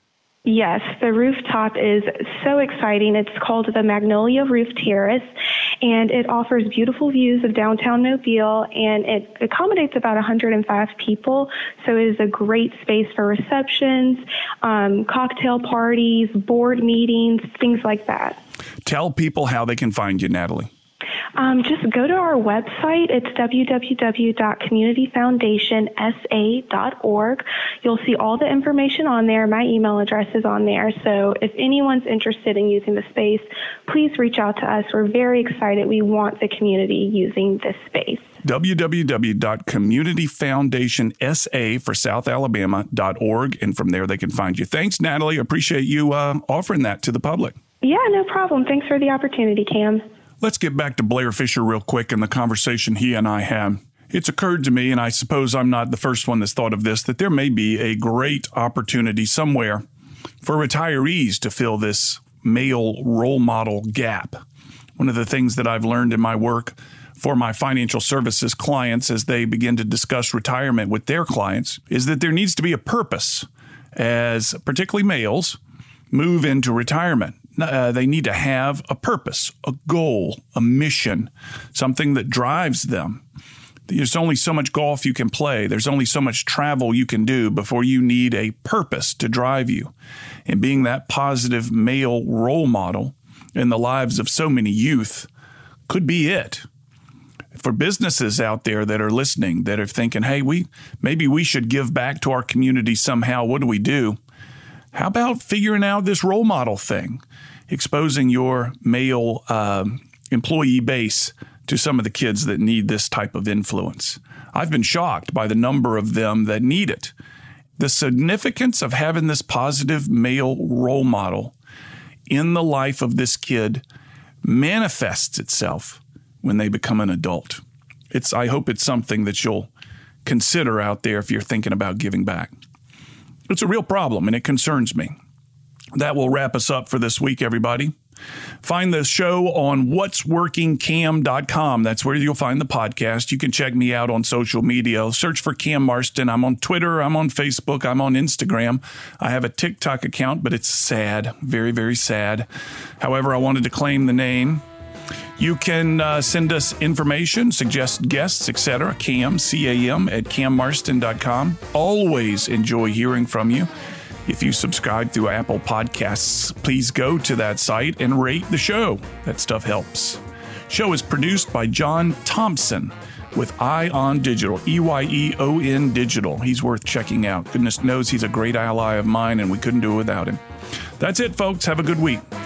Yes, the rooftop is so exciting. It's called the Magnolia Roof Terrace, and it offers beautiful views of downtown Mobile, and it accommodates about one hundred five people, so it is a great space for receptions, um, cocktail parties, board meetings, things like that. Tell people how they can find you, Natalie. Um, just go to our website. It's w w w dot community foundation s a dot org. You'll see all the information on there. My email address is on there. So if anyone's interested in using the space, please reach out to us. We're very excited. We want the community using this space. w w w dot community foundation s a for South Alabama dot org. And from there, they can find you. Thanks, Natalie. Appreciate you uh, offering that to the public. Yeah, no problem. Thanks for the opportunity, Cam. Let's get back to Blair Fisher real quick and the conversation he and I had. It's occurred to me, and I suppose I'm not the first one that's thought of this, that there may be a great opportunity somewhere for retirees to fill this male role model gap. One of the things that I've learned in my work for my financial services clients as they begin to discuss retirement with their clients is that there needs to be a purpose as particularly males move into retirement. Uh, they need to have a purpose, a goal, a mission, something that drives them. There's only so much golf you can play. There's only so much travel you can do before you need a purpose to drive you. And being that positive male role model in the lives of so many youth could be it. For businesses out there that are listening, that are thinking, hey, we maybe we should give back to our community somehow. What do we do? How about figuring out this role model thing, exposing your male uh, employee base to some of the kids that need this type of influence? I've been shocked by the number of them that need it. The significance of having this positive male role model in the life of this kid manifests itself when they become an adult. It's, I hope it's something that you'll consider out there if you're thinking about giving back. It's a real problem, and it concerns me. That will wrap us up for this week, everybody. Find the show on whats working cam dot com. That's where you'll find the podcast. You can check me out on social media. Search for Cam Marston. I'm on Twitter. I'm on Facebook. I'm on Instagram. I have a TikTok account, but it's sad. Very, very sad. However, I wanted to claim the name. You can uh, send us information, suggest guests, et cetera. Cam, C A M, at cam marston dot com. Always enjoy hearing from you. If you subscribe through Apple Podcasts, please go to that site and rate the show. That stuff helps. Show is produced by John Thompson with Eyeon Digital, E Y E O N Digital. He's worth checking out. Goodness knows he's a great ally of mine, and we couldn't do it without him. That's it, folks. Have a good week.